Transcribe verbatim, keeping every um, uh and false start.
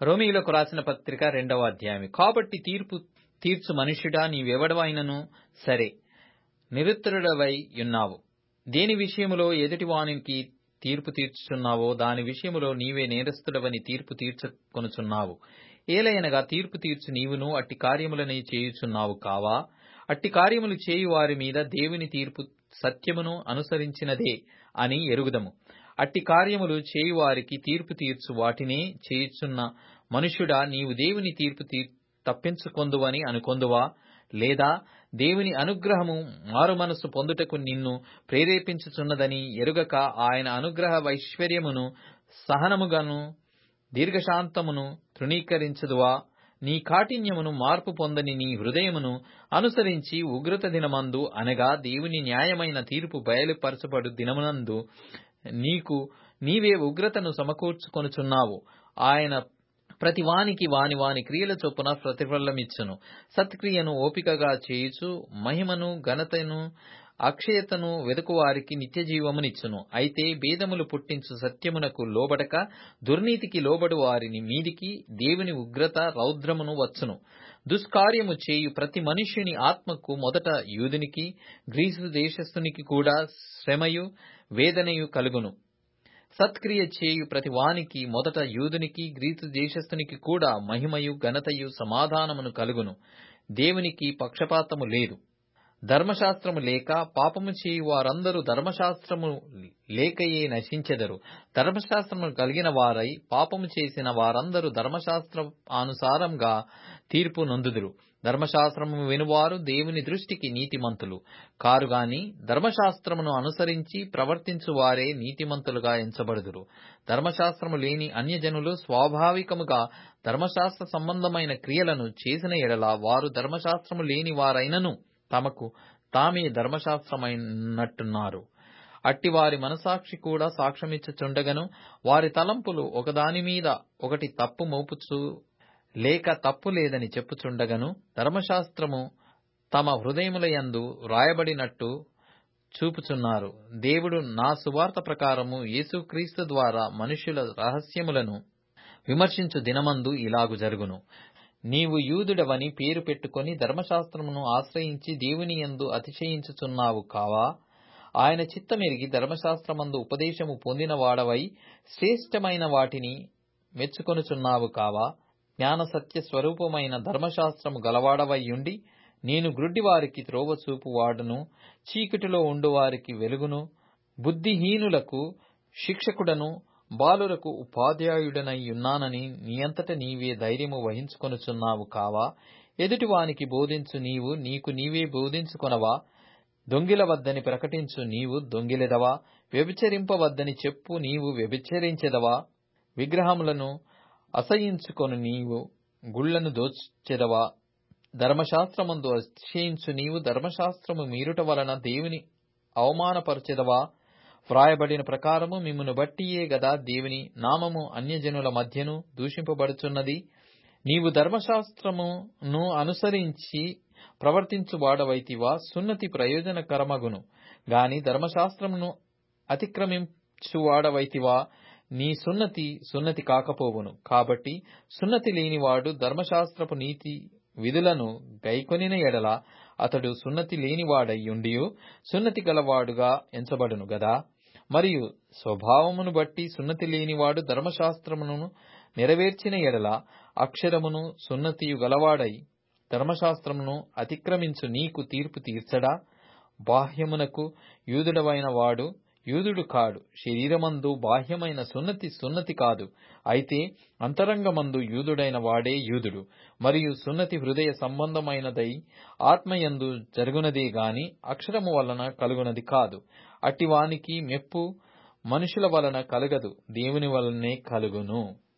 రోమీయులకు రాసిన పత్రిక రెండవ అధ్యాయం. కాబట్టి తీర్పు తీర్చు మనుష్యుడా, నీవెవడవైనను సరే నిరుత్తరుడవై యున్నావు. దేని విషయములో ఎదుటి వానికి తీర్పు తీర్చుచున్నావో దాని విషయములో నీవే నేరస్తుడవని తీర్పు తీర్చుకొనుచున్నావు. ఏలయనగా తీర్పు తీర్చు నీవును అట్టి కార్యములనే చేయుచున్నావు కావా? అట్టి కార్యములు చేయు వారి మీద దేవుని తీర్పు సత్యమును అనుసరించినదే అని ఎరుగుదము. అట్టి కార్యములు చేయువారికి తీర్పు తీర్చు వాటినే చేయుచున్న మనుష్యుడా, నీవు దేవుని తీర్పు తప్పించుకొందువని అనుకొందువా? లేదా దేవుని అనుగ్రహము మారు మనసు పొందుటకు నిన్ను ప్రేరేపించుచున్నదని ఎరుగక ఆయన అనుగ్రహ ఐశ్వర్యమును సహనముగాను దీర్ఘశాంతమును తృణీకరించదువా? నీ కాఠిన్యమును మార్పు పొందని నీ హృదయమును అనుసరించి ఉగ్రత దినమందు అనగా దేవుని న్యాయమైన తీర్పు బయలుపరచబడు దినమునందు నీకు నీవే ఉగ్రతను సమకూర్చుకొనుచున్నావు. ఆయన ప్రతి వానికి వాని వాని క్రియల చొప్పున ప్రతిఫలమిచ్చును. సత్క్రియను ఓపికగా చేయుచు మహిమను ఘనతను అక్షయతను వెదుకువారికి నిత్య జీవమునిచ్చును. అయితే భేదములు పుట్టించు సత్యమునకు లోబడక దుర్నీతికి లోబడు వారిని మీదికి దేవుని ఉగ్రత రౌద్రమును వచ్చును. దుష్కార్యము చేయు ప్రతి మనుష్యుని ఆత్మకు మొదట యూదునికి గ్రీసు దేశస్థునికి కూడా శ్రమయు వేదనయు కలుగును. సత్క్రియ చేయు ప్రతి వానికి మొదట యూదునికి గ్రీసు దేశస్థునికి కూడా మహిమయు ఘనతయు సమాధానమును కలుగును. దేవునికి పక్షపాతము లేదు. ధర్మశాస్త్రము లేక పాపము చేయు వారందరూ ధర్మశాస్త్రము లేకయే నశించెదరు. ధర్మశాస్త్రము కలిగిన వారై పాపము చేసిన వారందరూ ధర్మశాస్త్రానుసారంగా తీర్పు నొందుదురు. ధర్మశాస్త్రము వినువారు దేవుని దృష్టికి నీతిమంతులు కారుగాని ధర్మశాస్త్రమును అనుసరించి ప్రవర్తించు వారే నీతిమంతులుగా ఎంచబడుదురు. ధర్మశాస్త్రము లేని అన్యజనులు స్వాభావికముగా ధర్మశాస్త్ర సంబంధమైన క్రియలను చేసిన ఎడల వారు ధర్మశాస్త్రము లేని వారైనను తమకు తామే ధర్మశాస్త్రమైనట్టున్నారు. అట్టి వారి మనసాక్షి కూడా సాక్ష్యమిచ్చుచుండగను వారి తలంపులు ఒకదాని మీద ఒకటి తప్పు మోపుచు లేక తప్పు లేదని చెప్పుచుండగను ధర్మశాస్త్రము తమ హృదయములయందు వ్రాయబడినట్టు చూపుచున్నారు. దేవుడు నా సువార్త ప్రకారము యేసుక్రీస్తు ద్వారా మనుష్యుల రహస్యములను విమర్శించు దినమందు ఇలాగు జరుగును. నీవు యూదుడవని పేరు పెట్టుకొని ధర్మశాస్త్రమును ఆశ్రయించి దేవుని యందు అతిశయించుచున్నావు కావా? ఆయన చిత్తమెరిగి ధర్మశాస్త్రమందు ఉపదేశము పొందిన వాడవై శ్రేష్టమైన వాటిని మెచ్చుకొనుచున్నావు కావా? జ్ఞాన సత్య స్వరూపమైన ధర్మశాస్త్రము గలవాడవైయుండి నేను గ్రుడ్డివారికి త్రోవ చూపు వాడును, చీకటిలో ఉండువారికి వెలుగును, బుద్ధిహీనులకు శిక్షకుడను, బాలురకు ఉపాధ్యాయుడనైయున్నానని నీయంతట నీవే ధైర్యము వహించుకొనుచున్నావు కావా? ఎదుటివానికి బోధించు నీవు నీకు నీవే బోధించుకొనవా? దొంగిలవద్దని ప్రకటించు నీవు దొంగిలెదవా? వ్యభిచరింపవద్దని చెప్పు నీవు వ్యభిచరించెదవా? విగ్రహములను అసహించుకొను నీవు గుళ్లను దోచెదవా? ధర్మశాస్త్రమందు అతిశయించు నీవు ధర్మశాస్త్రము మీరుట వలన దేవుని అవమానపరచెదవా? వ్రాయబడిన ప్రకారము మిమ్మును బట్టియే గదా దేవుని నామము అన్యజనుల మధ్యను దూషింపబడుచున్నది. నీవు ధర్మశాస్త్రమును అనుసరించి ప్రవర్తించు వాడవైతివా? సున్నతి ప్రయోజనకరమగును గాని ధర్మశాస్త్రమును అతిక్రమించు వాడవైతివా? నీ సున్నతి సున్నతి కాకపోవును. కాబట్టి సున్నతి లేనివాడు ధర్మశాస్త్రపు నీతి విధులను గైకొనిన ఎడల అతడు సున్నతి లేనివాడై ఉండియు సున్నతి గలవాడుగా ఎంచబడును గదా. మరియు స్వభావమును బట్టి సున్నతి లేనివాడు ధర్మశాస్త్రమును నెరవేర్చిన ఎడల అక్షరమును సున్నతియు గలవాడై ధర్మశాస్త్రమును అతిక్రమించు నీకు తీర్పు తీర్చడా? బాహ్యమునకు యూదుడవైన వాడు యూదుడు కాడు. శరీరమందు బాహ్యమైన సున్నతి సున్నతి కాదు, అయితే అంతరంగమందు యూదుడైన వాడే యూదుడు. మరియు సున్నతి హృదయ సంబంధమైనదై ఆత్మయందు జరుగునదే గాని అక్షరము వలన కలుగునది కాదు. అట్టి వానికి మెప్పు మనుషుల వలన కలగదు, దేవుని వలనే కలుగును.